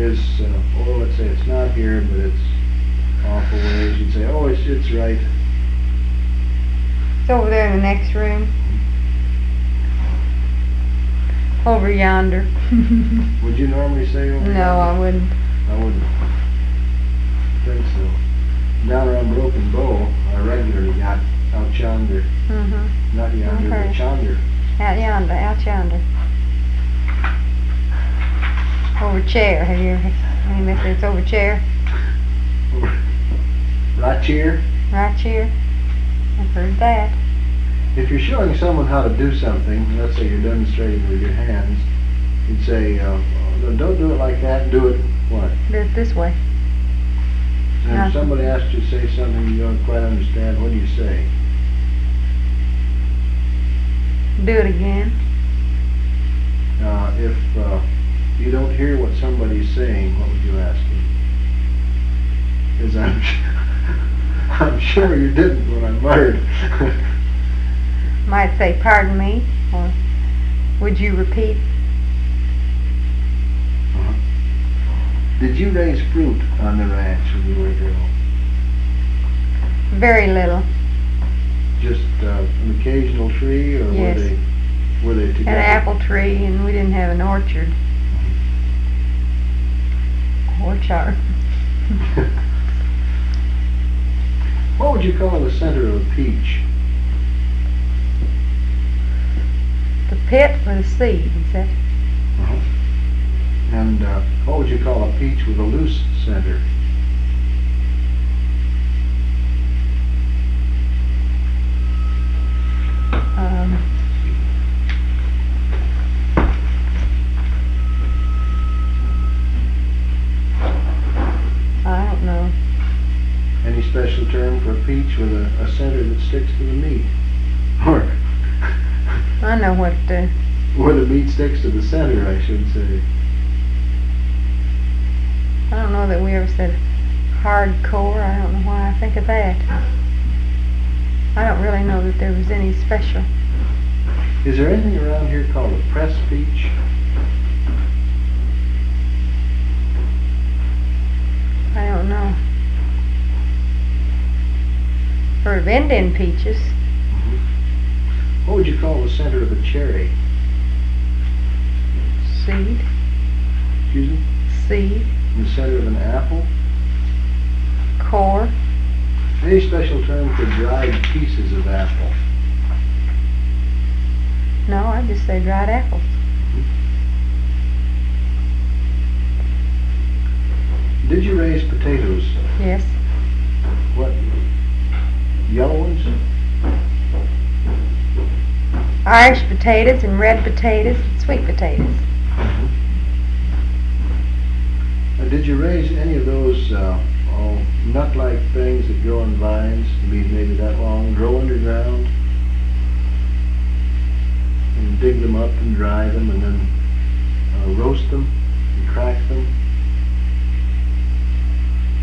is, or let's say it's not here, but it's off a ways, you'd say, oh, it's right. It's over there in the next room. Over yonder. Would you normally say over No, yonder? I wouldn't. I wouldn't think so. Down around Broken Bow, I regularly got out yonder. Mm-hmm. Not yonder, but Okay. yonder. Out yonder, out yonder. Over chair. Have you ever seen if it's over chair? Right here. Right here? I've heard that. If you're showing someone how to do something, let's say you're demonstrating with your hands, you'd say, don't do it like that, do it what? Do it this way. And if Nothing. somebody asks you to say something you don't quite understand, what do you say? Do it again. If you don't hear what somebody's saying, what would you ask him? Because I'm sure you didn't when I muttered. Might say, pardon me, or would you repeat? Uh-huh. Did you raise fruit on the ranch when you were a girl? Very little. Just an occasional tree, or Yes. were they together? Had an apple tree, and we didn't have an orchard. Orchard. What would you call the center of a peach? The pit or the seed, is that? Uh-huh. And what would you call a peach with a loose center? I don't know. Any special term for a peach with a center that sticks to the meat? Or I know what where the meat sticks to the center, I should say. I don't know that we ever said hardcore. I don't know why I think of that. I don't really know that there was any special. Is there anything around here called a press peach? I don't know. Heard of Indian peaches. What would you call the center of a cherry? Seed. Excuse me? Seed. And the center of an apple? Core. Any special term for dried pieces of apple? No, I just say dried apples. Did you raise potatoes? Yes. What? Yellow ones? Irish potatoes and red potatoes and sweet potatoes. Did you raise any of those nut-like things that grow on vines, maybe that long, grow underground, and dig them up and dry them and then roast them and crack them?